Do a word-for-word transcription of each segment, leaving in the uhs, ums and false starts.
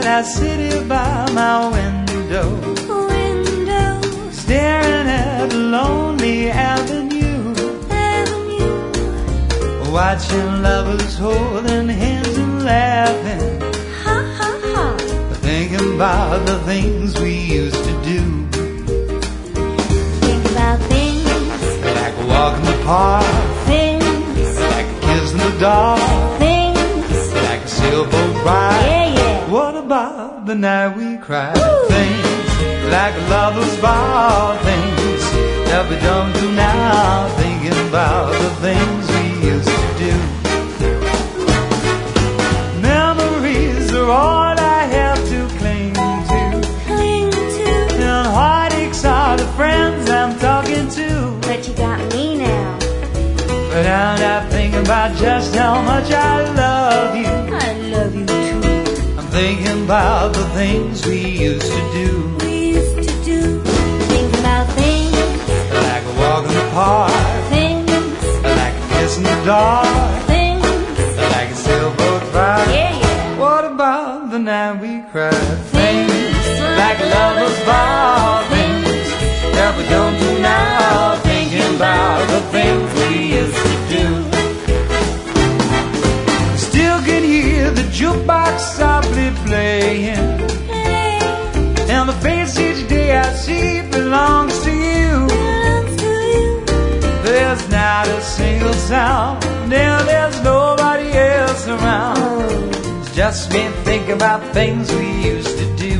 that city by my window, window, staring at the lonely avenue, avenue, watching lovers holding hands and laughing, ha ha ha, thinking about the things we used to do. think about things, Like a walk in the park, things, like a kiss in the dark, things, like a sailboat ride. yeah, yeah. What about the night we cried? Woo! Things like a lover's vow, things that we don't do now. Thinking about the things we used to do. Memories are all I have to cling to, Cling to, and heartaches are the friends I'm talking to. but you got me now. But I'm not thinking about just how much I love you. I love you too. I'm thinking about the things we used to do. We used to do. Think about things, Like a walk in the park, things, like a kiss in the dark, things, like a sailboat ride. yeah, yeah. What about the night we cried? Things like a lover's vow, things that we don't do now. Thinking about the things we used to do. Still can hear the jukebox softly playing, and the face each day I see belongs to you. Belongs to you. There's not a single sound, and there's nobody else around. Oh, It's just me thinking about things we used to do.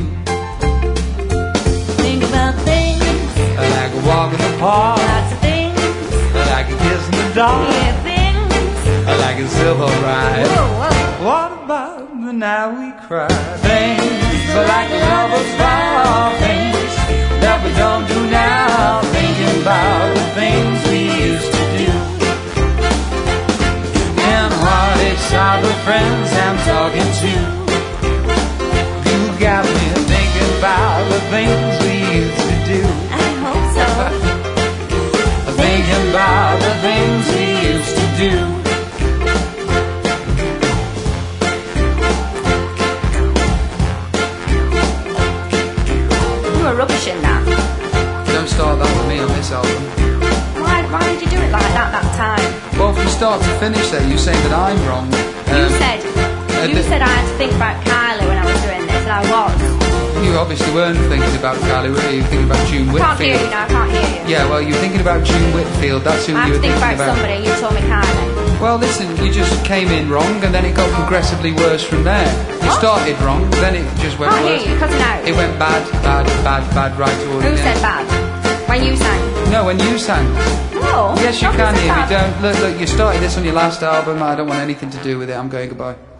think about things, Like a walk in the park, lots of things, like a kiss in the dark, yeah, things. like a silver ride. Whoa, whoa. What about the night we cried? Things like a lover's vow, things that we don't do now. Thinking about the things we used to do. And heartaches are the friends I'm talking to. You got me thinking about the things we used to do. I hope so. Thinking about the things we used to do. You were rubbish in that. Don't start that with me on this album. Why, why did you do it like that that time? Well, from start to finish there, you saying that I'm wrong. You Um, said, uh, you the- said I had to think about Kylie when I was doing this, and I was. You obviously weren't thinking about Kylie, were you? You were thinking about June I can't hear Whitfield. you now, I can't hear you. Yeah, well, you were thinking about June Whitfield. That's who I you have to were think thinking about about. somebody, you told me Kylie. Well, listen, you just came in wrong, and then it got progressively worse from there. You What? started wrong, then it just went Can't worse. hear you, cut it out. It went bad, bad, bad, bad, right towards Who the said end. bad? When you sang? No, when you sang. No. Yes, you nobody can said hear me. bad. Don't look, look. You started this on your last album. I don't want anything to do with it. I'm going goodbye.